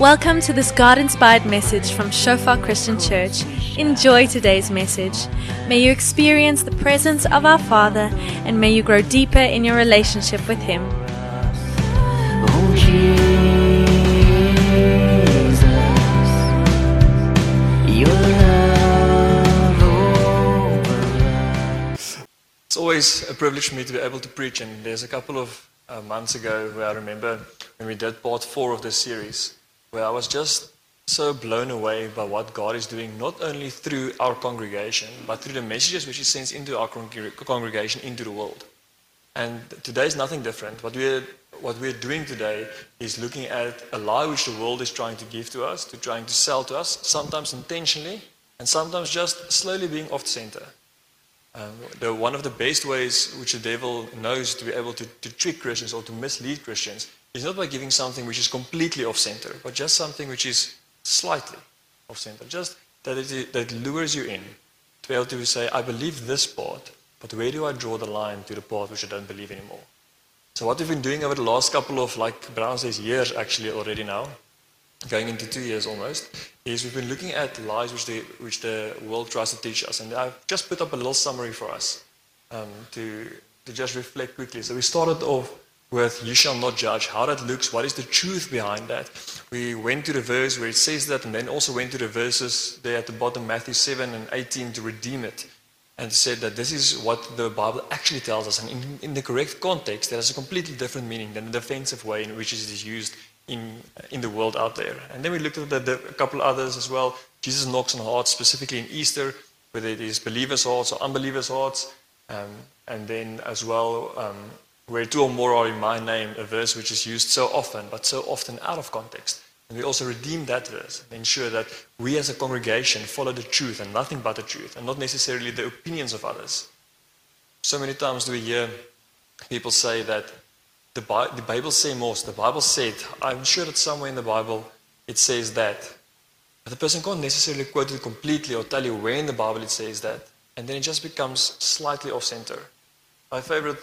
Welcome to this God-inspired message from Shofar Christian Church. Enjoy today's message. May you experience the presence of our Father, and may you grow deeper in your relationship with Him. Oh, Jesus, your love over. It's always a privilege for me to be able to preach, and there's a couple of months ago where I remember when we did part 4 of this series, where I was just so blown away by what God is doing, not only through our congregation, but through the messages which He sends into our congregation, into the world. And today is nothing different. What we're doing today is looking at a lie which the world is trying to give to us, trying to sell to us, sometimes intentionally, and sometimes just slowly being off the center. One of the best ways which the devil knows to be able to trick Christians or to mislead Christians is not by giving something which is completely off center, but just something which is slightly off center. Just that lures you in to be able to say, I believe this part, but where do I draw the line to the part which I don't believe anymore? So what we've been doing over the last couple of, like Brown says, years actually already now, going into 2 years almost, is we've been looking at lies which the world tries to teach us. And I've just put up a little summary for us to just reflect quickly. So we started off with you shall not judge, how that looks, what is the truth behind that. We went to the verse where it says that, and then also went to the verses there at the bottom, Matthew 7 and 18, to redeem it, and said that this is what the Bible actually tells us, and in the correct context, that has a completely different meaning than the defensive way in which it is used in the world out there. And then we looked at a couple others as well. Jesus knocks on hearts, specifically in Easter, whether it is believers' hearts or unbelievers' hearts, and then as well, where 2 or more are in my name, a verse which is used so often, but so often out of context. And we also redeem that verse and ensure that we as a congregation follow the truth and nothing but the truth, and not necessarily the opinions of others. So many times do we hear people say that the Bible says most. The Bible said, I'm sure that somewhere in the Bible it says that. But the person can't necessarily quote it completely or tell you where in the Bible it says that. And then it just becomes slightly off center. My favorite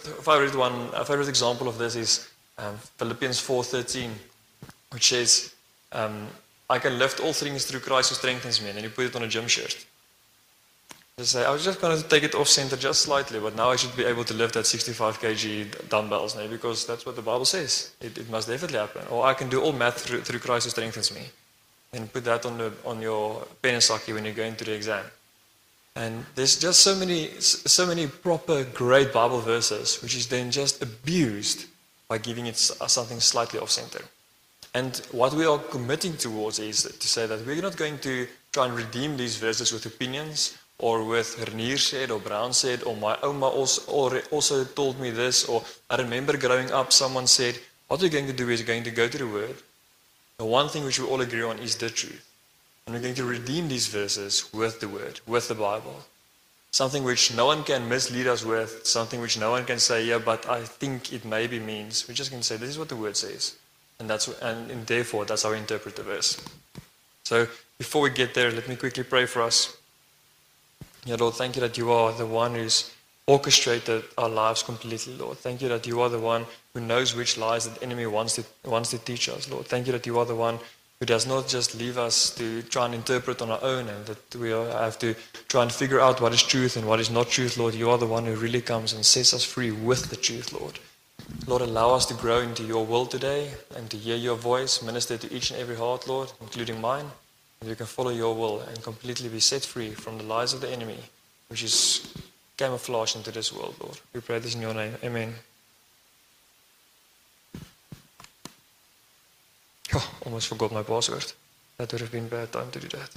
example of this is Philippians 4:13, which says, I can lift all things through Christ who strengthens me. And then you put it on a gym shirt. Just say, I was just going to take it off center just slightly, but now I should be able to lift that 65 kg dumbbells now, because that's what the Bible says. It must definitely happen. Or I can do all math through Christ who strengthens me. And put that on your penasaki when you go into the exam. And there's just so many proper, great Bible verses, which is then just abused by giving it something slightly off-center. And what we are committing towards is to say that we're not going to try and redeem these verses with opinions, or with Renier said, or Brown said, or my Oma also told me this, or I remember growing up someone said. What we're going to do is we're going to go to the Word. The one thing which we all agree on is the truth. And we're going to redeem these verses with the Word, with the Bible. Something which no one can mislead us with, something which no one can say, yeah, but I think it maybe means. We're just going to say, this is what the Word says. And therefore, that's how we interpret the verse. So, before we get there, let me quickly pray for us. Yeah, Lord, thank you that you are the one who's orchestrated our lives completely, Lord. Thank you that you are the one who knows which lies the enemy wants to teach us, Lord. Thank you that you are the one who does not just leave us to try and interpret on our own, and that we have to try and figure out what is truth and what is not truth, Lord. You are the one who really comes and sets us free with the truth, Lord. Lord, allow us to grow into your will today and to hear your voice, minister to each and every heart, Lord, including mine, and we can follow your will and completely be set free from the lies of the enemy, which is camouflaged into this world, Lord. We pray this in your name. Amen. Oh, almost forgot my password. That would have been a bad time to do that.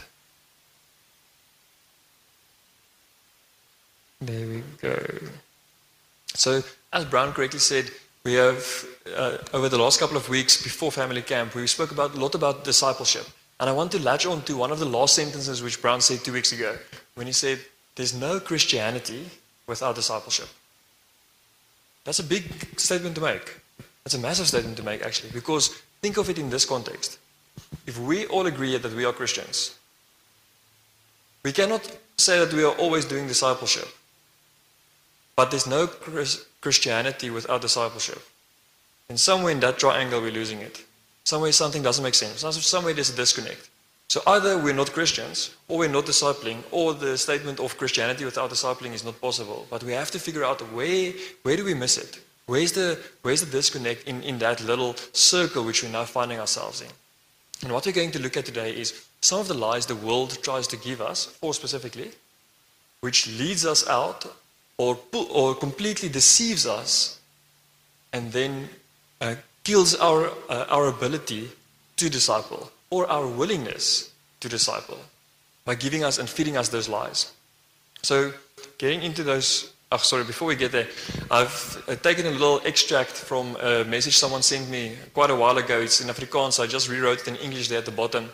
There we go. So, as Brown correctly said, we have, over the last couple of weeks before family camp, we spoke a lot about discipleship. And I want to latch on to one of the last sentences which Brown said 2 weeks ago, when he said, there's no Christianity without discipleship. That's a big statement to make. That's a massive statement to make, actually, because think of it in this context. If we all agree that we are Christians, we cannot say that we are always doing discipleship. But there's no Christianity without discipleship. And somewhere in that triangle we're losing it. Somewhere something doesn't make sense. Somewhere there's a disconnect. So either we're not Christians, or we're not discipling, or the statement of Christianity without discipling is not possible. But we have to figure out where do we miss it? Where's the disconnect in that little circle which we're now finding ourselves in? And what we're going to look at today is some of the lies the world tries to give us, 4 specifically, which leads us out or completely deceives us and then kills our ability to disciple or our willingness to disciple by giving us and feeding us those lies. So getting into those, before we get there, I've taken a little extract from a message someone sent me quite a while ago. It's in Afrikaans, so I just rewrote it in English there at the bottom.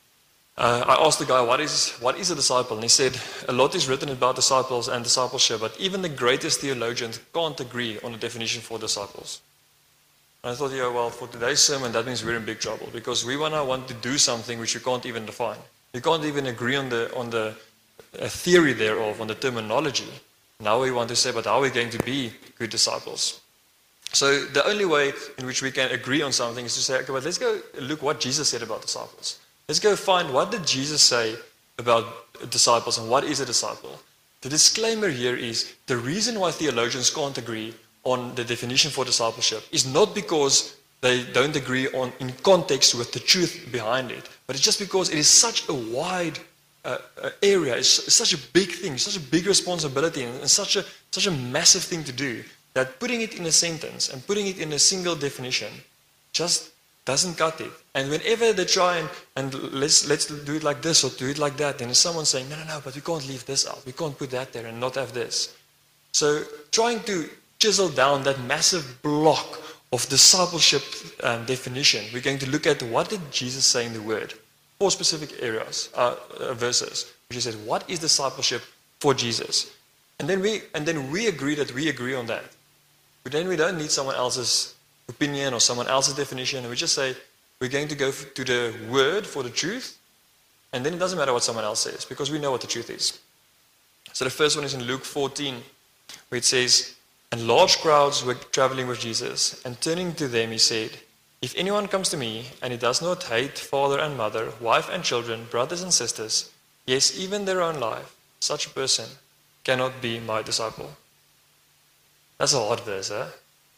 I asked the guy, what is a disciple? And he said, a lot is written about disciples and discipleship, but even the greatest theologians can't agree on a definition for disciples. And I thought, well, for today's sermon, that means we're in big trouble, because we want to do something which we can't even define. We can't even agree on the theory thereof, on the terminology. Now we want to say, but how are we going to be good disciples? So the only way in which we can agree on something is to say, okay, but let's go look what Jesus said about disciples. Let's go find what did Jesus say about disciples and what is a disciple. The disclaimer here is the reason why theologians can't agree on the definition for discipleship is not because they don't agree in context with the truth behind it, but it's just because it is such a wide area, it's such a big thing, such a big responsibility, and such a massive thing to do, that putting it in a sentence and putting it in a single definition just doesn't cut it. And whenever they try and let's do it like this or do it like that, then there's someone saying, no, but we can't leave this out, we can't put that there and not have this. So trying to chisel down that massive block of discipleship definition, we're going to look at what did Jesus say in the Word. 4 specific areas, verses, which he said, what is discipleship for Jesus? And then we agree that we agree on that. But then we don't need someone else's opinion or someone else's definition. And we just say, we're going to go to the Word for the truth. And then it doesn't matter what someone else says, because we know what the truth is. So the first one is in Luke 14, where it says, and large crowds were traveling with Jesus, and turning to them he said, if anyone comes to me, and he does not hate father and mother, wife and children, brothers and sisters, yes, even their own life, such a person cannot be my disciple. That's a hard verse, huh?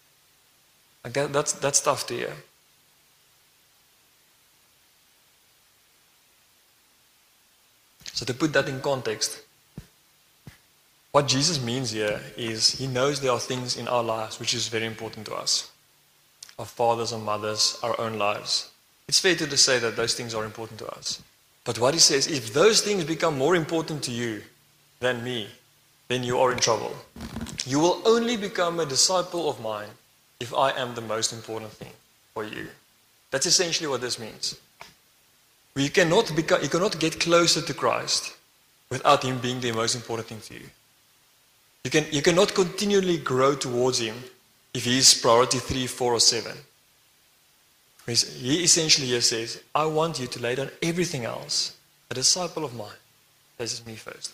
That's tough to hear. So to put that in context, what Jesus means here is he knows there are things in our lives which is very important to us. Our fathers and mothers, our own lives. It's fair to say that those things are important to us. But what he says, if those things become more important to you than me, then you are in trouble. You will only become a disciple of mine if I am the most important thing for you. That's essentially what this means. You cannot get closer to Christ without him being the most important thing to you. You cannot continually grow towards him if he is priority 3, 4, or 7. He essentially here says, I want you to lay down everything else. A disciple of mine places me first.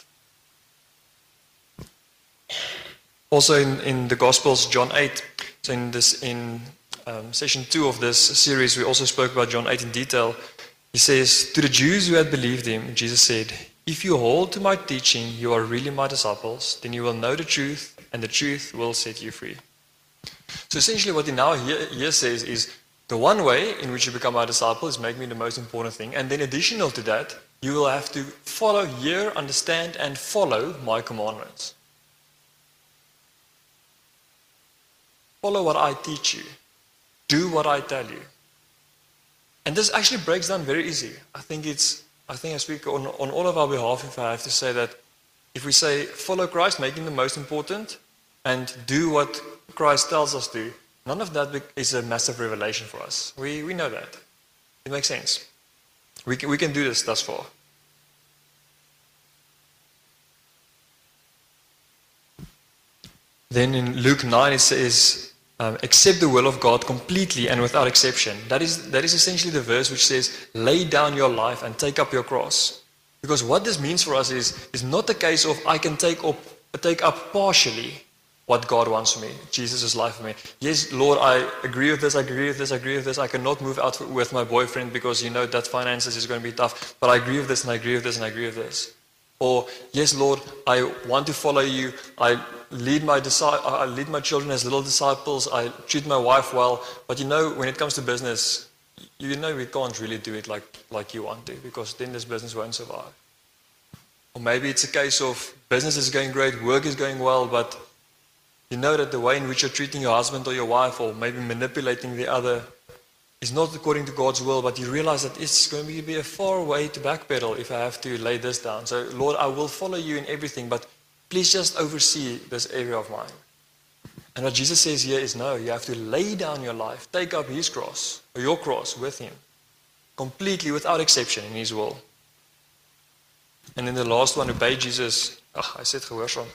Also in the Gospels, John 8, so in session 2 of this series, we also spoke about John 8 in detail. He says, to the Jews who had believed him, Jesus said, if you hold to my teaching, you are really my disciples, then you will know the truth, and the truth will set you free. So essentially what he now here says is, the one way in which you become my disciple is make me the most important thing, and then additional to that, you will have to follow, hear, understand, and follow my commandments. Follow what I teach you. Do what I tell you. And this actually breaks down very easy. I think I speak on all of our behalf if I have to say that if we say follow Christ, make him the most important, and do what Christ tells us to, none of that is a massive revelation for us. We know that. It makes sense. We can do this thus far. Then in Luke 9 it says, accept the will of God completely and without exception. That is essentially the verse which says, lay down your life and take up your cross. Because what this means for us is not the case of I can take up partially. what God wants for me, Jesus' life for me. Yes, Lord, I agree with this, I agree with this, I agree with this. I cannot move out with my boyfriend because you know that finances is going to be tough, but I agree with this and I agree with this and I agree with this. Or, yes, Lord, I want to follow you. I lead my children as little disciples. I treat my wife well. But you know, when it comes to business, you know we can't really do it like you want to, because then this business won't survive. Or maybe it's a case of business is going great, work is going well, but you know that the way in which you're treating your husband or your wife, or maybe manipulating the other, is not according to God's will, but you realize that it's going to be a far way to backpedal if I have to lay this down. So, Lord, I will follow you in everything, but please just oversee this area of mine. And what Jesus says here is, no, you have to lay down your life, take up his cross, or your cross with him, completely, without exception, in his will. And then the last one, obey Jesus. I said gehoorsaam.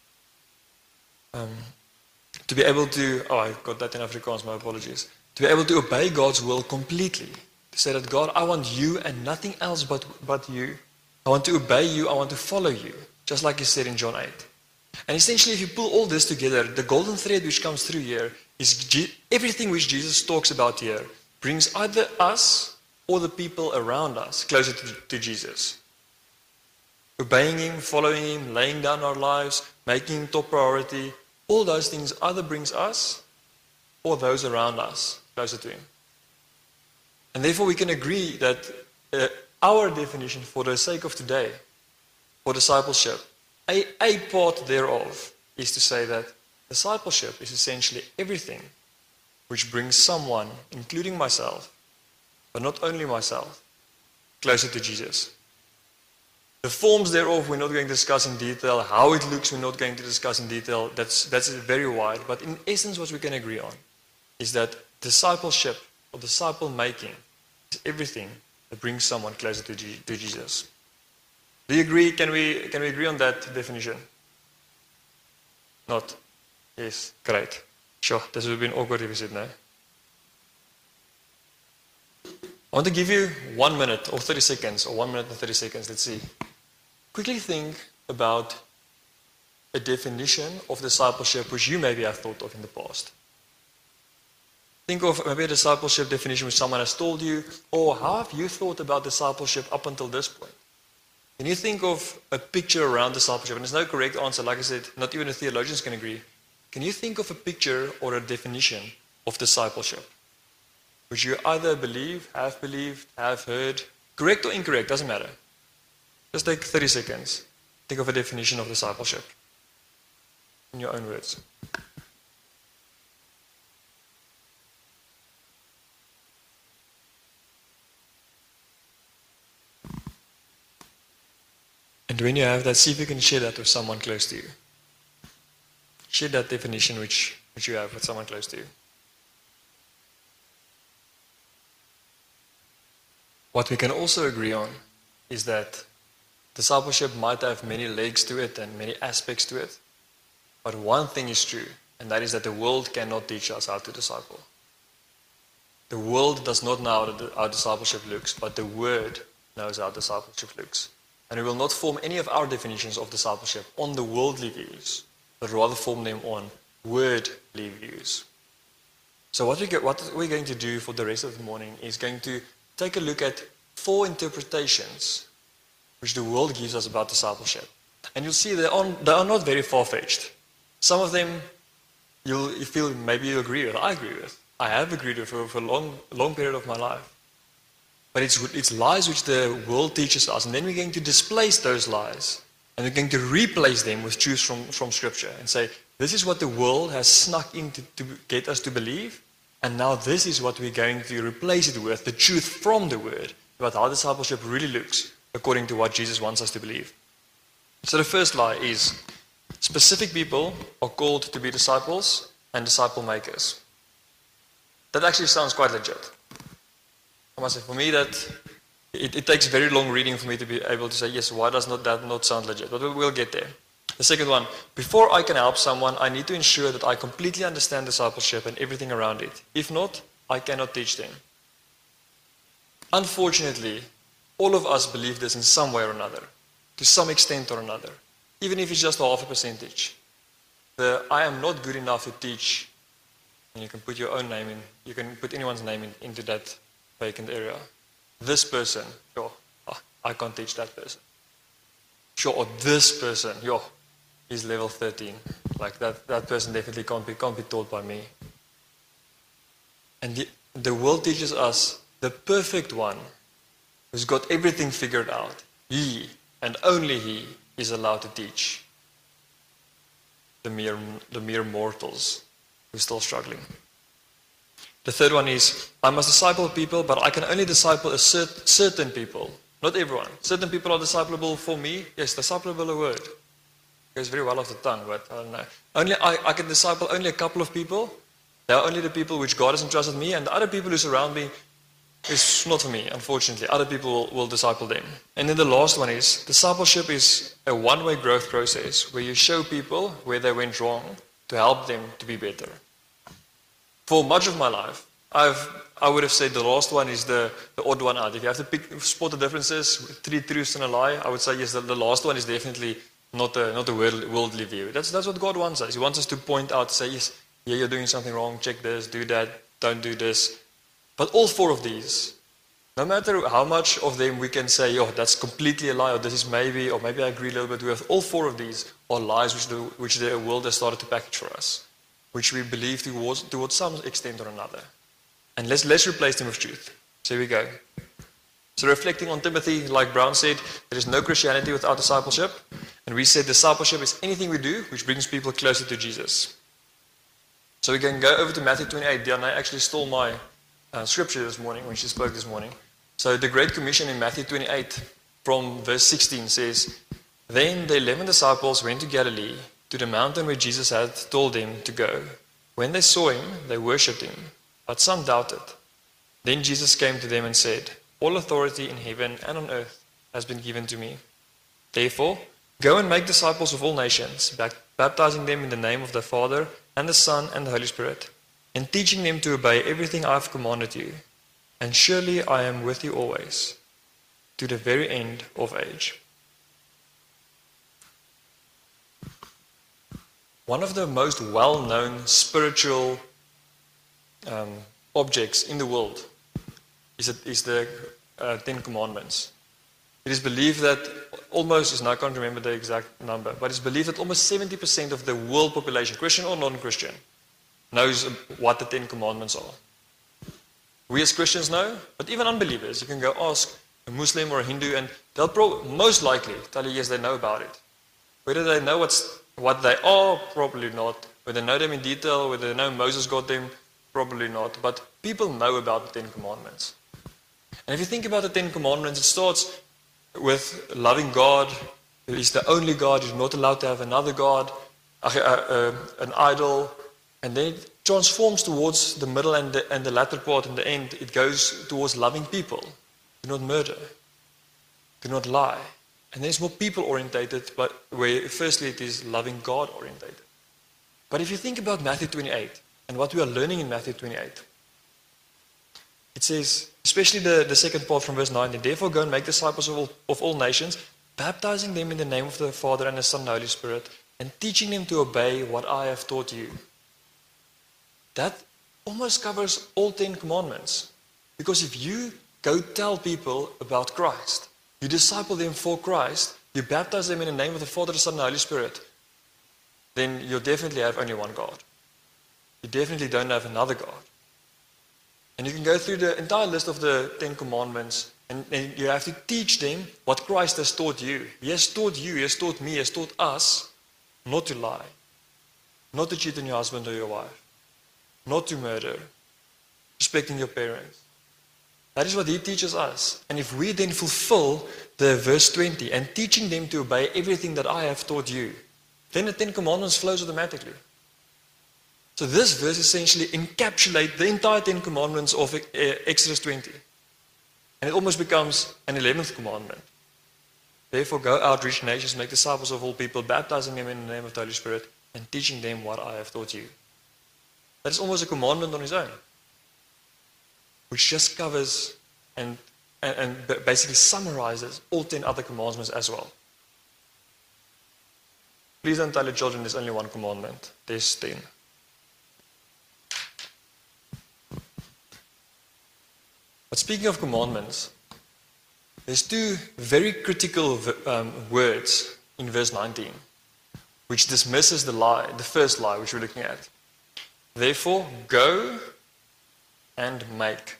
To be able to, I got that in Afrikaans, my apologies. To be able to obey God's will completely. To say that, God, I want you and nothing else but you. I want to obey you, I want to follow you. Just like he said in John 8. And essentially, if you pull all this together, the golden thread which comes through here is everything which Jesus talks about here brings either us or the people around us closer to Jesus. Obeying him, following him, laying down our lives, making him top priority, all those things either brings us or those around us closer to him. And therefore we can agree that our definition for the sake of today, for discipleship, a part thereof is to say that discipleship is essentially everything which brings someone, including myself, but not only myself, closer to Jesus. The forms thereof we're not going to discuss in detail. How it looks we're not going to discuss in detail. That's very wide. But in essence what we can agree on is that discipleship or disciple making is everything that brings someone closer to Jesus. Do you agree? Can we agree on that definition? Not? Yes, great. Sure, this would have been awkward if we said no. I want to give you 1 minute or 30 seconds, or 1 minute and 30 seconds, let's see. Quickly think about a definition of discipleship which you maybe have thought of in the past. Think of maybe a discipleship definition which someone has told you, or how have you thought about discipleship up until this point? Can you think of a picture around discipleship? And there's no correct answer, like I said, not even a theologian can agree. Can you think of a picture or a definition of discipleship which you either believe, have heard, correct or incorrect, doesn't matter. Just take 30 seconds. Think of a definition of discipleship in your own words. And when you have that, see if you can share that with someone close to you. Share that definition which you have with someone close to you. What we can also agree on is that discipleship might have many legs to it and many aspects to it. But one thing is true, and that is that the world cannot teach us how to disciple. The world does not know how discipleship looks, but the Word knows how discipleship looks. And we will not form any of our definitions of discipleship on the worldly views, but rather form them on wordly views. So what we're going to do for the rest of the morning is going to take a look at 4 interpretations which the world gives us about discipleship. And you'll see they are not very far-fetched. Some of them you feel maybe you agree with. I agree with. I have agreed with for a long period of my life. But it's lies which the world teaches us, and then we're going to displace those lies, and we're going to replace them with truths from Scripture and say, this is what the world has snuck in to get us to believe, and now this is what we're going to replace it with, the truth from the Word, about how discipleship really looks according to what Jesus wants us to believe. So the first lie is, specific people are called to be disciples and disciple makers. That actually sounds quite legit. I must say, for me, that it takes very long reading for me to be able to say, yes, why does that not sound legit? But we'll get there. The second one, before I can help someone, I need to ensure that I completely understand discipleship and everything around it. If not, I cannot teach them. Unfortunately, all of us believe this in some way or another, to some extent or another, even if it's just half a percentage. the I am not good enough to teach, and you can put your own name in, you can put anyone's name into that vacant area. This person, sure, I can't teach that person. Sure, or this person, he's level 13. Like that person definitely can't be taught by me. And the world teaches us the perfect one who's got everything figured out. He, and only he, is allowed to teach the mere mortals who are still struggling. The third one is, I must disciple people, but I can only disciple certain people, not everyone. Certain people are disciplable for me. Yes, disciplable a word. It goes very well off the tongue, but I don't know. I can disciple only a couple of people. They are only the people which God has entrusted me, and the other people who surround me is not for me, unfortunately. Other people will disciple them. And then the last one is, discipleship is a one-way growth process where you show people where they went wrong to help them to be better. For much of my life, I would have said the last one is the odd one out. If you have to spot the differences, 3 truths and a lie, I would say yes, the last one is definitely not a worldly view. That's what God wants us. He wants us to point out, say, yes, yeah, you're doing something wrong, check this, do that, don't do this. But all 4 of these, no matter how much of them we can say, that's completely a lie, or this is maybe, or maybe I agree a little bit with, all 4 of these are lies which the world has started to package for us, which we believe towards some extent or another. And let's replace them with truth. So here we go. So reflecting on Timothy, like Brown said, there is no Christianity without discipleship. And we said discipleship is anything we do which brings people closer to Jesus. So we can go over to Matthew 28. Diana actually stole my scripture this morning when she spoke this morning. So the Great Commission in Matthew 28 from verse 16 says, Then the 11 disciples went to Galilee, to the mountain where Jesus had told them to go. When they saw him, they worshipped him, but some doubted. Then Jesus came to them and said, All authority in heaven and on earth has been given to me. Therefore, go and make disciples of all nations, baptizing them in the name of the Father and the Son and the Holy Spirit, and teaching them to obey everything I have commanded you. And surely I am with you always, to the very end of age. One of the most well-known spiritual objects in the world is the 10 Commandments. It is believed that almost, I can't remember the exact number, but it's believed that almost 70% of the world population, Christian or non-Christian, knows what the 10 Commandments are. We as Christians know, but even unbelievers, you can go ask a Muslim or a Hindu and they'll most likely tell you yes, they know about it. Whether they know what they are, probably not. Whether they know them in detail, whether they know Moses got them, probably not. But people know about the 10 Commandments. And if you think about the 10 Commandments, it starts with loving God, who is the only God. You're not allowed to have another God, an idol. And then it transforms towards the middle and the latter part. In the end, it goes towards loving people. Do not murder. Do not lie. And then it's more people-orientated, but where firstly it is loving God-orientated. But if you think about Matthew 28, and what we are learning in Matthew 28, it says, especially the second part from verse 19, Therefore go and make disciples of all nations, baptizing them in the name of the Father and the Son and the Holy Spirit, and teaching them to obey what I have taught you. That almost covers all 10 commandments. Because if you go tell people about Christ, you disciple them for Christ, you baptize them in the name of the Father, the Son, and the Holy Spirit, then you definitely have only one God. You definitely don't have another God. And you can go through the entire list of the 10 commandments, and you have to teach them what Christ has taught you. He has taught you, He has taught me, He has taught us not to lie, not to cheat on your husband or your wife, not to murder, respecting your parents. That is what He teaches us. And if we then fulfill the verse 20 and teaching them to obey everything that I have taught you, then the 10 Commandments flows automatically. So this verse essentially encapsulates the entire 10 Commandments of Exodus 20. And it almost becomes an 11th commandment. Therefore go out, reach nations, make disciples of all people, baptizing them in the name of the Holy Spirit, and teaching them what I have taught you. That is almost a commandment on its own, which just covers and basically summarizes all 10 other commandments as well. Please don't tell your children there's only one commandment. There's 10. But speaking of commandments, there's two very critical words in verse 19, which dismisses the lie, the first lie which we're looking at. Therefore, go and make.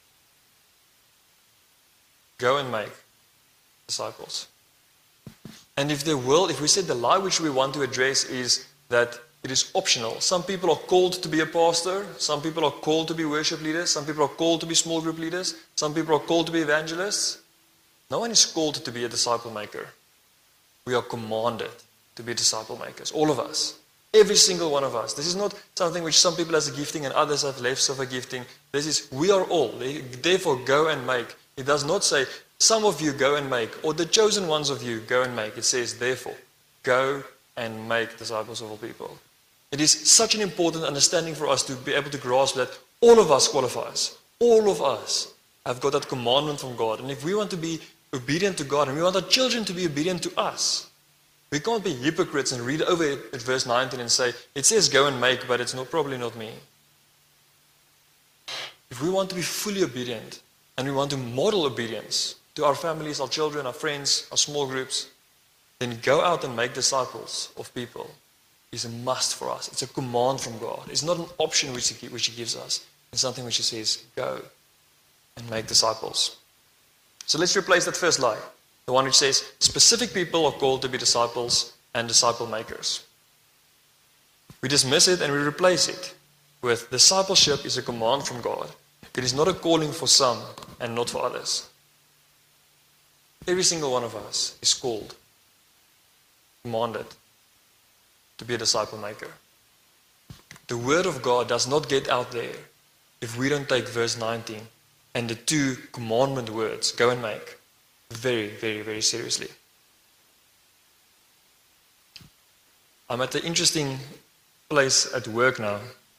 Go and make disciples. And if we said the lie which we want to address is that it is optional. Some people are called to be a pastor. Some people are called to be worship leaders. Some people are called to be small group leaders. Some people are called to be evangelists. No one is called to be a disciple maker. We are commanded to be disciple makers. All of us. Every single one of us. This is not something which some people has a gifting and others have less of a gifting. This is, we are all. Therefore, go and make. It does not say, some of you go and make, or the chosen ones of you go and make. It says, therefore, go and make disciples of all people. It is such an important understanding for us to be able to grasp that all of us qualifies. All of us have got that commandment from God. And if we want to be obedient to God and we want our children to be obedient to us, we can't be hypocrites and read over it at verse 19 and say, it says go and make, but it's probably not me. If we want to be fully obedient and we want to model obedience to our families, our children, our friends, our small groups, then go out and make disciples of people. Is a must for us. It's a command from God. It's not an option which He gives us. It's something which He says, go and make disciples. So let's replace that first lie. The one which says, specific people are called to be disciples and disciple makers. We dismiss it and we replace it with discipleship is a command from God. It is not a calling for some and not for others. Every single one of us is called, commanded, to be a disciple maker. The word of God does not get out there if we don't take verse 19 and the two commandment words, go and make, very, very, very seriously. I'm at an interesting place at work now.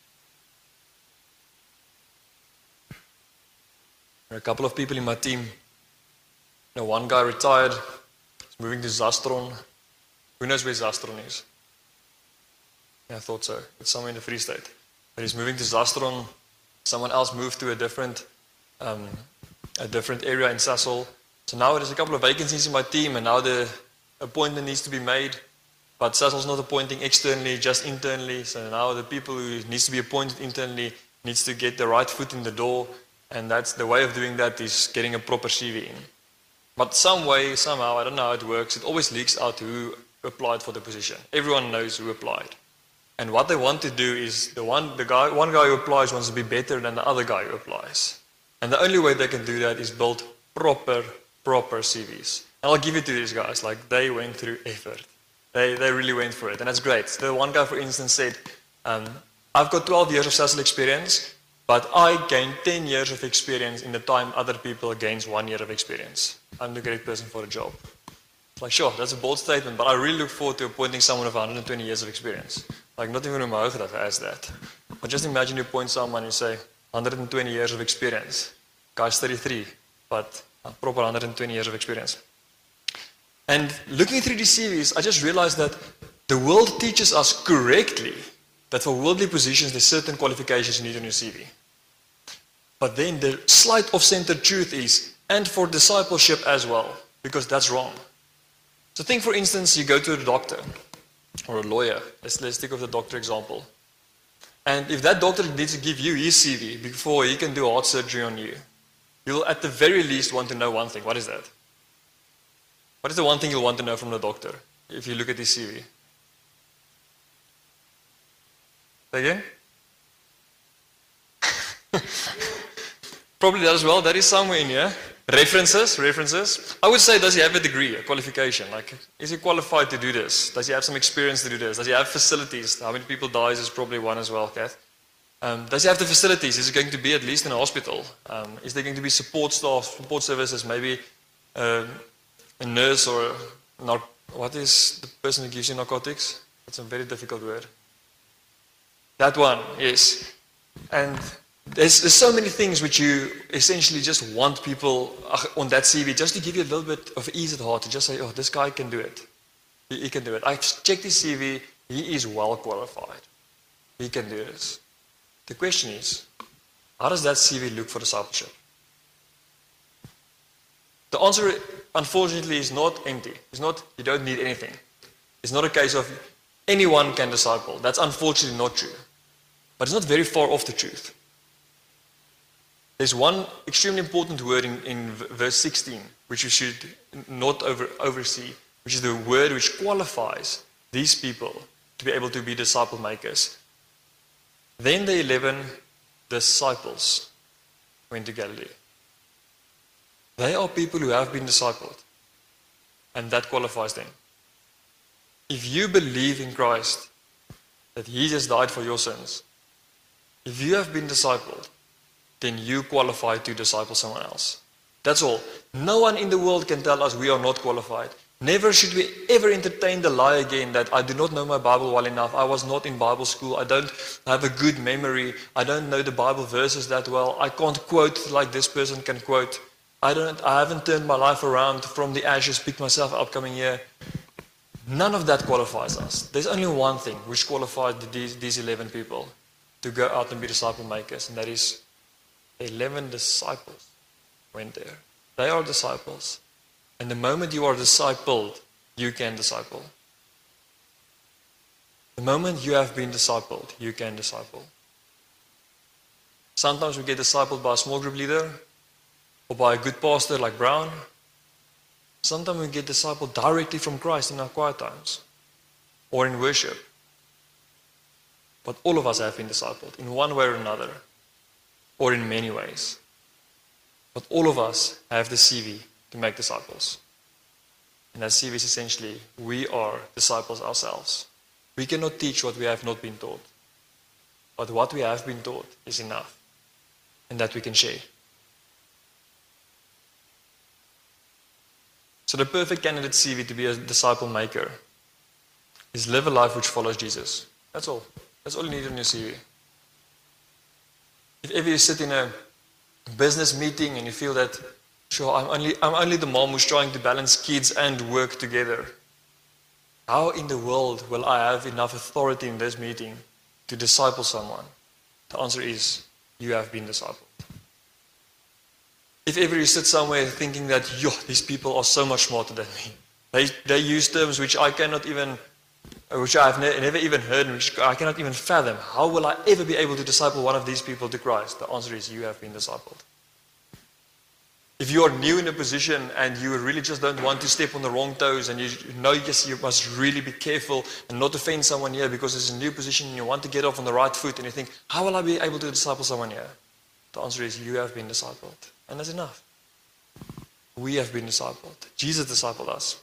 There are a couple of people in my team. One guy retired, he's moving to Zastron. Who knows where Zastron is? Yeah, I thought so. It's somewhere in the Free State. But he's moving to Zastron. Someone else moved to a different area in Sasol. So now there's a couple of vacancies in my team, and now the appointment needs to be made. But Sasol's not appointing externally, just internally. So now the people who needs to be appointed internally needs to get the right foot in the door, and that's the way of doing that is getting a proper CV in. But some way, somehow, I don't know how it works, it always leaks out who applied for the position. Everyone knows who applied. And what they want to do is one guy who applies wants to be better than the other guy who applies. And the only way they can do that is build proper CVs. And I'll give it to these guys, like they went through effort. They really went for it, and that's great. The one guy, for instance, said, I've got 12 years of Sasol experience, but I gained 10 years of experience in the time other people gains 1 year of experience. I'm the great person for the job. It's like, sure, that's a bold statement, but I really look forward to appointing someone with 120 years of experience. Like, not even my hoofd has that. But just imagine you appoint someone and you say, 120 years of experience. Guy's 33, but a proper 120 years of experience. And looking through these CVs, I just realized that the world teaches us correctly that for worldly positions, there's certain qualifications you need on your CV. But then the slight off-center truth is, and for discipleship as well, because that's wrong. So think, for instance, you go to a doctor or a lawyer. Let's think of the doctor example. And if that doctor needs to give you his CV before he can do heart surgery on you, you'll at the very least want to know one thing. What is that? What is the one thing you'll want to know from the doctor if you look at his CV? Say again? Probably that as well. That is somewhere in here. References. I would say, does he have a degree, a qualification? Like, is he qualified to do this? Does he have some experience to do this? Does he have facilities? How many people dies is probably one as well, Kath. Does he have the facilities? Is he going to be at least in a hospital? Is there going to be support staff, support services, maybe a nurse or what is the person who gives you narcotics? That's a very difficult word. That one, yes. And there's so many things which you essentially just want people on that CV just to give you a little bit of ease at heart to just say, oh, this guy can do it. He can do it. I've checked his CV. He is well qualified. He can do this. The question is, how does that CV look for discipleship? The answer, unfortunately, is not empty. It's not, you don't need anything. It's not a case of anyone can disciple. That's unfortunately not true. But it's not very far off the truth. There's one extremely important word in verse 16, which you should not oversee, which is the word which qualifies these people to be able to be disciple makers. Then the 11 disciples went to Galilee. They are people who have been discipled, and that qualifies them. If you believe in Christ, that He has died for your sins, if you have been discipled, then you qualify to disciple someone else. That's all. No one in the world can tell us we are not qualified. Never should we ever entertain the lie again that I do not know my Bible well enough. I was not in Bible school. I don't have a good memory. I don't know the Bible verses that well. I can't quote like this person can quote. I haven't turned my life around from the ashes, picked myself up coming here. None of that qualifies us. There's only one thing which qualified these 11 people to go out and be disciple makers, and that is 11 disciples went there. They are disciples. And the moment you are discipled, you can disciple. The moment you have been discipled, you can disciple. Sometimes we get discipled by a small group leader or by a good pastor like Brown. Sometimes we get discipled directly from Christ in our quiet times or in worship. But all of us have been discipled in one way or another, or in many ways. But all of us have the CV to make disciples. And that CV is essentially, we are disciples ourselves. We cannot teach what we have not been taught. But what we have been taught is enough, and that we can share. So the perfect candidate CV to be a disciple maker is live a life which follows Jesus. That's all. That's all you need on your CV. If ever you sit in a business meeting and you feel that, sure, I'm only the mom who's trying to balance kids and work together. How in the world will I have enough authority in this meeting to disciple someone? The answer is, you have been discipled. If ever you sit somewhere thinking that, these people are so much smarter than me. They use terms which I cannot even, which I have never even heard, which I cannot even fathom. How will I ever be able to disciple one of these people to Christ? The answer is, you have been discipled. If you are new in a position and you really just don't want to step on the wrong toes and you know you must really be careful and not offend someone here because it's a new position and you want to get off on the right foot and you think, how will I be able to disciple someone here? The answer is, you have been discipled. And that's enough. We have been discipled. Jesus discipled us.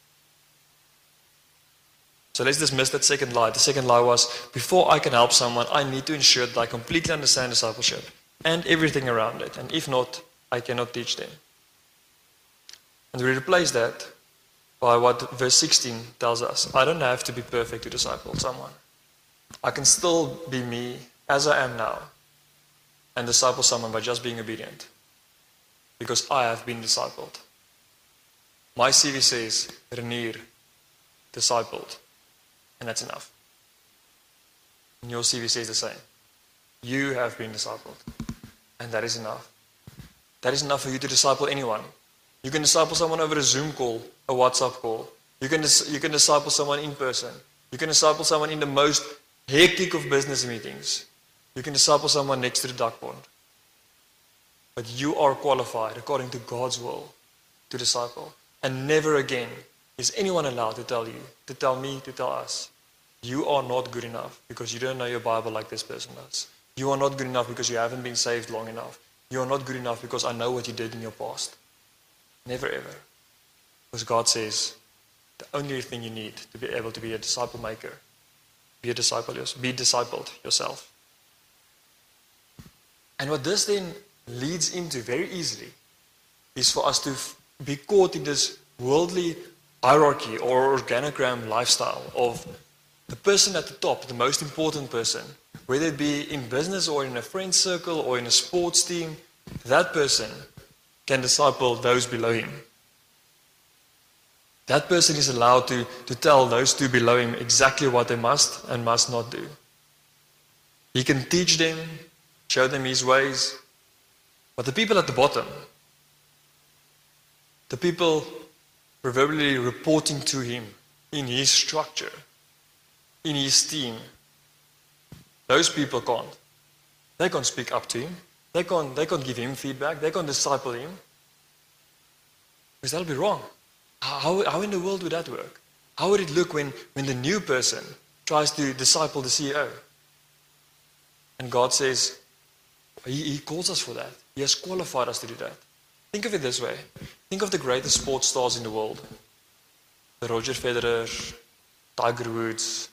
So let's dismiss that second lie. The second lie was, before I can help someone, I need to ensure that I completely understand discipleship and everything around it. And if not, I cannot teach them. And we replace that by what verse 16 tells us. I don't have to be perfect to disciple someone. I can still be me as I am now and disciple someone by just being obedient. Because I have been discipled. My CV says, Renier, discipled. And that's enough. And your CV says the same. You have been discipled. And that is enough. That is enough for you to disciple anyone. You can disciple someone over a Zoom call, a WhatsApp call. You can disciple someone in person. You can disciple someone in the most hectic of business meetings. You can disciple someone next to the duck pond. But you are qualified according to God's will to disciple. And never again is anyone allowed to tell you, to tell me, to tell us, you are not good enough because you don't know your Bible like this person does. You are not good enough because you haven't been saved long enough. You are not good enough because I know what you did in your past. Never ever. Because God says, the only thing you need to be able to be a disciple maker, be discipled yourself. And what this then leads into very easily is for us to be caught in this worldly hierarchy or organogram lifestyle of the person at the top, the most important person, whether it be in business or in a friend circle or in a sports team, that person can disciple those below him. that person is allowed to tell those two below him exactly what they must and must not do. He can teach them, show them his ways. But the people at the bottom, the people proverbially reporting to him in his structure, in his team, those people can't. They can't speak up to him. They can't give him feedback. They can't disciple him. Because that'll be wrong. How in the world would that work? How would it look when the new person tries to disciple the CEO? And God says, He calls us for that. He has qualified us to do that. Think of it this way. Think of the greatest sports stars in the world. The Roger Federer, Tiger Woods,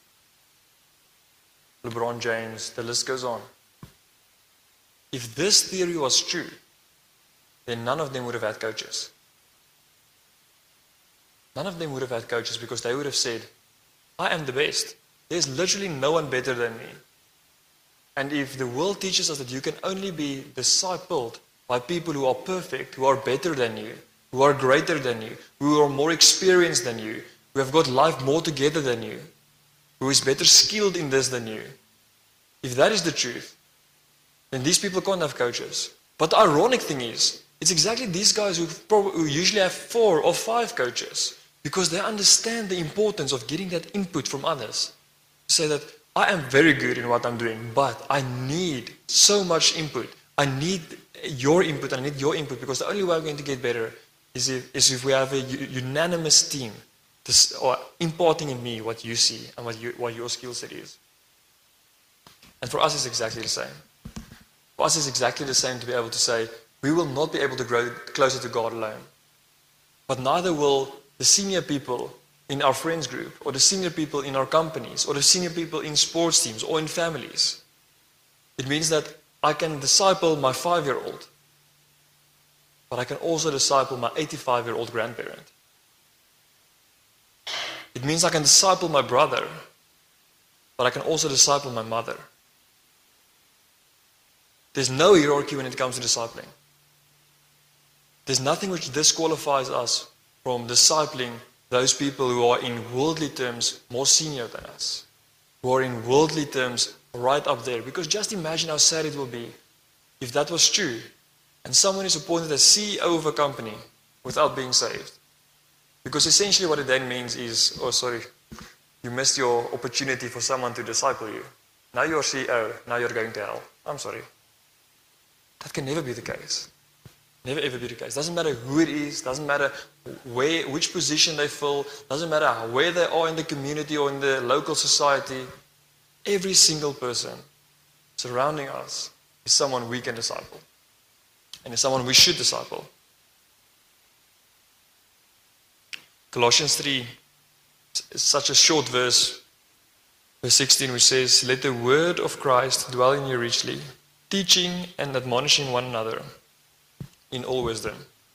LeBron James, the list goes on. If this theory was true, then none of them would have had coaches. None of them would have had coaches because they would have said, I am the best. There's literally no one better than me. And if the world teaches us that you can only be discipled by people who are perfect, who are better than you, who are greater than you, who are more experienced than you, who have got life more together than you, who is better skilled in this than you, if that is the truth, then these people can't have coaches. But the ironic thing is, it's exactly these guys who usually have 4 or 5 coaches because they understand the importance of getting that input from others. Say that, I am very good in what I'm doing, but I need so much input. I need your input, I need your input, because the only way I'm going to get better is if we have a unanimous team or imparting in me what you see and what your skill set is. And for us, it's exactly the same. For us, it's exactly the same to be able to say, we will not be able to grow closer to God alone. But neither will the senior people in our friends group, or the senior people in our companies, or the senior people in sports teams, or in families. It means that I can disciple my 5-year-old, but I can also disciple my 85-year-old grandparent. It means I can disciple my brother, but I can also disciple my mother. There's no hierarchy when it comes to discipling. There's nothing which disqualifies us from discipling those people who are in worldly terms more senior than us, who are in worldly terms right up there. Because just imagine how sad it will be if that was true and someone is appointed as CEO of a company without being saved. Because essentially what it then means is, oh sorry, you missed your opportunity for someone to disciple you. Now you're CEO, now you're going to hell. I'm sorry. That can never be the case. Never ever be the case. Doesn't matter who it is, doesn't matter which position they fill, doesn't matter where they are in the community or in the local society. Every single person surrounding us is someone we can disciple. And is someone we should disciple. Colossians 3 is such a short verse, verse 16, which says, let the word of Christ dwell in you richly, teaching and admonishing one another in all wisdom.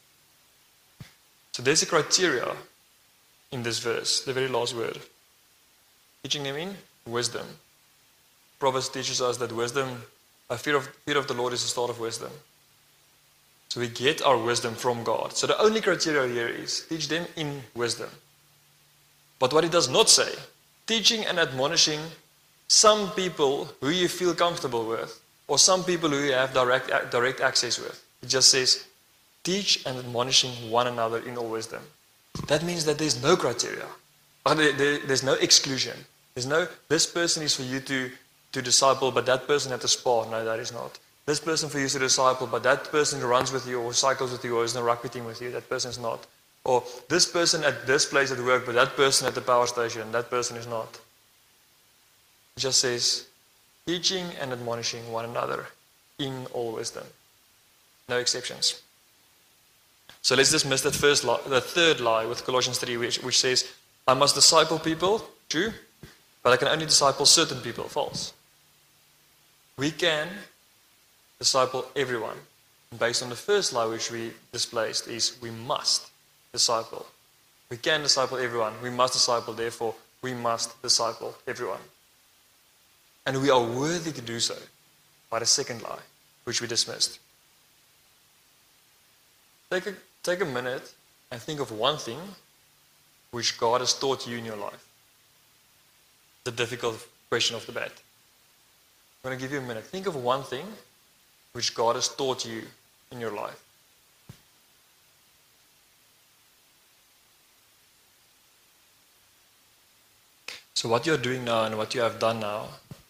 So there's a criteria in this verse, the very last word. Teaching them in wisdom. Proverbs teaches us that wisdom, fear of the Lord is the start of wisdom. So we get our wisdom from God. So the only criteria here is teach them in wisdom. But what it does not say, teaching and admonishing some people who you feel comfortable with, or some people who you have direct access with. It just says, teach and admonishing one another in all wisdom. That means that there's no criteria. There's no exclusion. There's no, this person is for you to disciple, but that person at the spa. No, that is not. This person for you to disciple, but that person who runs with you or cycles with you or is in a rugby team with you, that person is not. Or this person at this place at work, but that person at the power station, that person is not. It just says, teaching and admonishing one another in all wisdom. No exceptions. So let's dismiss that the third lie with Colossians 3, which says, I must disciple people, true, but I can only disciple certain people, false. We can disciple everyone. Based on the first lie which we displaced is we must disciple. We can disciple everyone. We must disciple, therefore we must disciple everyone. And we are worthy to do so by the second lie, which we dismissed. Take a minute and think of one thing which God has taught you in your life? The difficult question off the bat. I'm going to give you a minute. Think of one thing which God has taught you in your life. So what you're doing now and what you have done now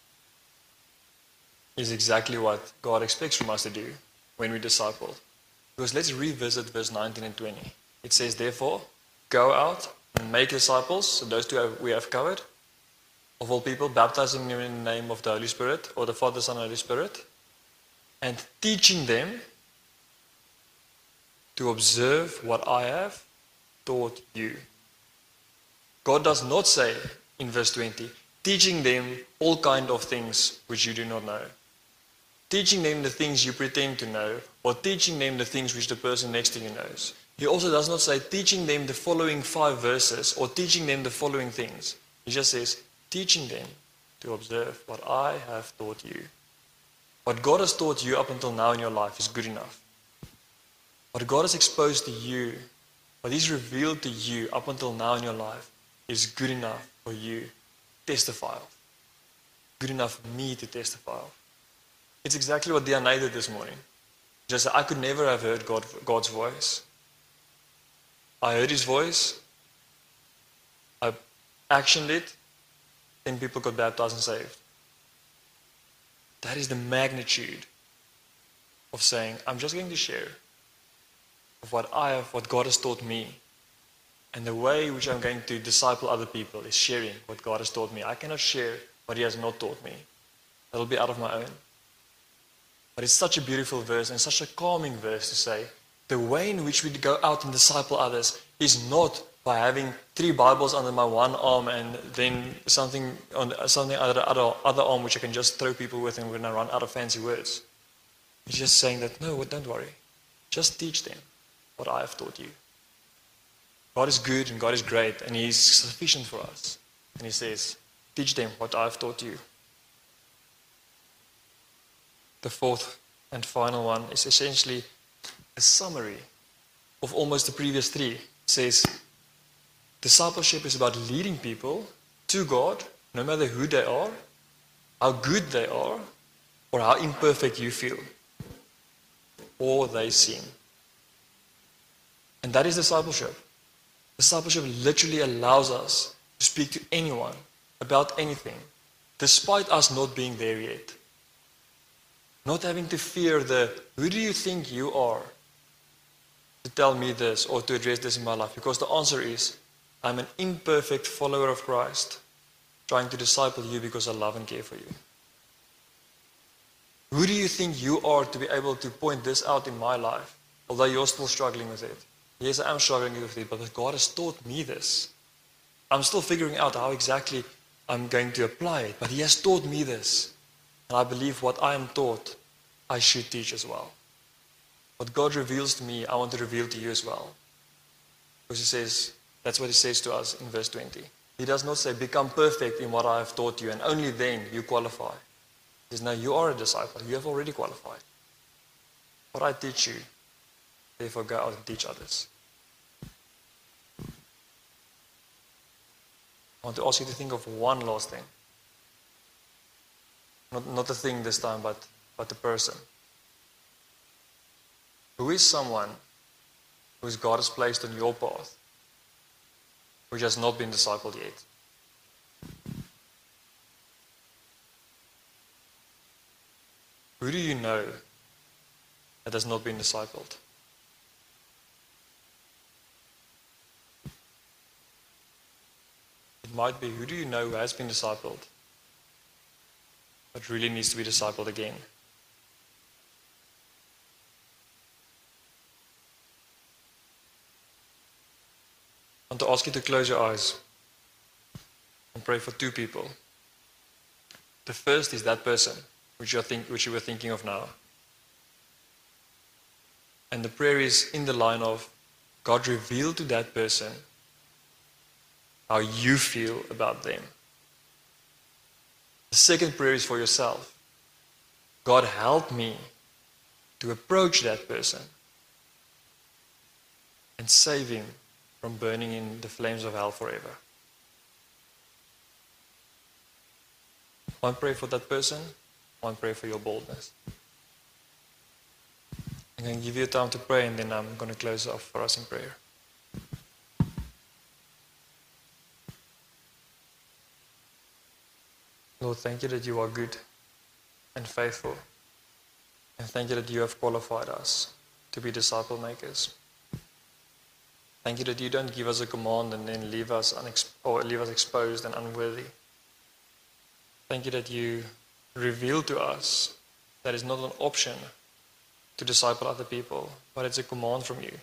is exactly what God expects from us to do when we disciple. Because let's revisit verse 19 and 20. It says, therefore, go out and make disciples, so those two we have covered, of all people, baptizing them in the name of the Holy Spirit, or the Father, Son, and Holy Spirit, and teaching them to observe what I have taught you. God does not say in verse 20, teaching them all kind of things which you do not know. Teaching them the things you pretend to know, or teaching them the things which the person next to you knows. He also does not say teaching them the following 5 verses, or teaching them the following things. He just says, teaching them to observe what I have taught you. What God has taught you up until now in your life is good enough. What God has exposed to you, what He's revealed to you up until now in your life is good enough for you to testify of. Good enough for me to testify of. It's exactly what Diana did this morning. Just I could never have heard God's voice. I heard His voice. I actioned it. 10 people got baptized and saved. That is the magnitude of saying, I'm just going to share of what God has taught me. And the way which I'm going to disciple other people is sharing what God has taught me. I cannot share what He has not taught me. That'll be out of my own. But it's such a beautiful verse and such a calming verse to say, the way in which we go out and disciple others is not by having 3 Bibles under my one arm and then something under other arm which I can just throw people with and when I run out of fancy words. It's just saying that, no, don't worry. Just teach them what I have taught you. God is good and God is great and He is sufficient for us. And He says, teach them what I have taught you. The fourth and final one is essentially a summary of almost the previous 3. It says, discipleship is about leading people to God, no matter who they are, how good they are, or how imperfect you feel, or they seem. And that is discipleship. Discipleship literally allows us to speak to anyone about anything, despite us not being there yet. Not having to fear who do you think you are to tell me this or to address this in my life? Because the answer is, I'm an imperfect follower of Christ, trying to disciple you because I love and care for you. Who do you think you are to be able to point this out in my life, although you're still struggling with it? Yes, I am struggling with it, but God has taught me this. I'm still figuring out how exactly I'm going to apply it, but He has taught me this. And I believe what I am taught, I should teach as well. What God reveals to me, I want to reveal to you as well. Because He says, that's what He says to us in verse 20. He does not say, become perfect in what I have taught you, and only then you qualify. He says, no, you are a disciple. You have already qualified. What I teach you, therefore go out and teach others. I want to ask you to think of one last thing. Not the thing this time, but the person. Who is someone whose God has placed on your path, which has not been discipled yet? Who do you know that has not been discipled? It might be, who do you know who has been discipled, but really needs to be discipled again? I want to ask you to close your eyes and pray for 2 people. The first is that person which you were thinking of now. And the prayer is in the line of, God, reveal to that person how you feel about them. The second prayer is for yourself. God, help me to approach that person and save him from burning in the flames of hell forever. One prayer for that person, one prayer for your boldness. I'm going to give you time to pray, and then I'm going to close off for us in prayer. Lord, thank you that you are good and faithful. And thank you that you have qualified us to be disciple makers. Thank you that you don't give us a command and then leave us exposed and unworthy. Thank you that you reveal to us that it's not an option to disciple other people, but it's a command from you.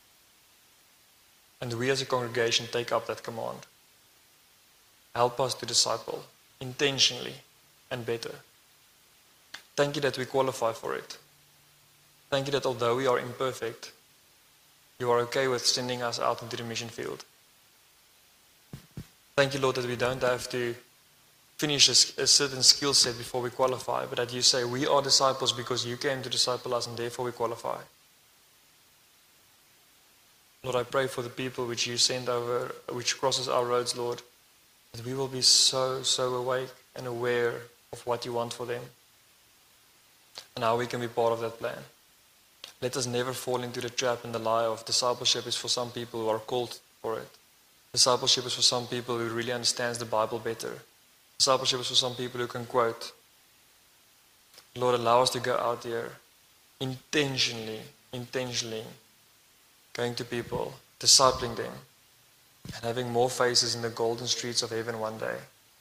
And we as a congregation take up that command. Help us to disciple intentionally and better. Thank you that we qualify for it. Thank you that although we are imperfect, you are okay with sending us out into the mission field. Thank you, Lord, that we don't have to finish a certain skill set before we qualify, but that you say we are disciples because you came to disciple us and therefore we qualify. Lord, I pray for the people which you send over, which crosses our roads, Lord, that we will be so awake and aware of what you want for them and how we can be part of that plan. Let us never fall into the trap and the lie of discipleship is for some people who are called for it. Discipleship is for some people who really understands the Bible better. Discipleship is for some people who can quote. Lord, allow us to go out there intentionally going to people, discipling them, and having more faces in the golden streets of heaven one day,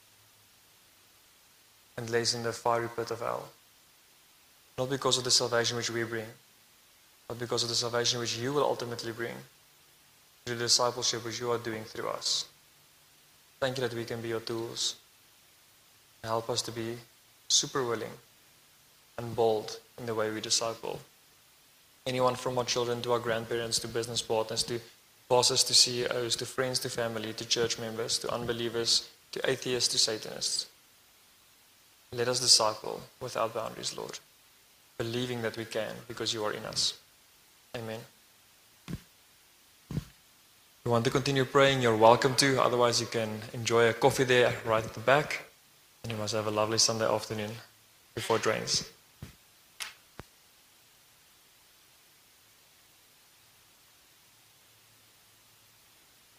and less in the fiery pit of hell. Not because of the salvation which we bring, but because of the salvation which you will ultimately bring, through the discipleship which you are doing through us. Thank you that we can be your tools. Help us to be super willing and bold in the way we disciple. Anyone from our children to our grandparents to business partners to bosses to CEOs to friends to family to church members to unbelievers to atheists to Satanists. Let us disciple without boundaries, Lord, believing that we can because you are in us. Amen. If you want to continue praying, you're welcome to. Otherwise, you can enjoy a coffee there right at the back. And you must have a lovely Sunday afternoon before it rains.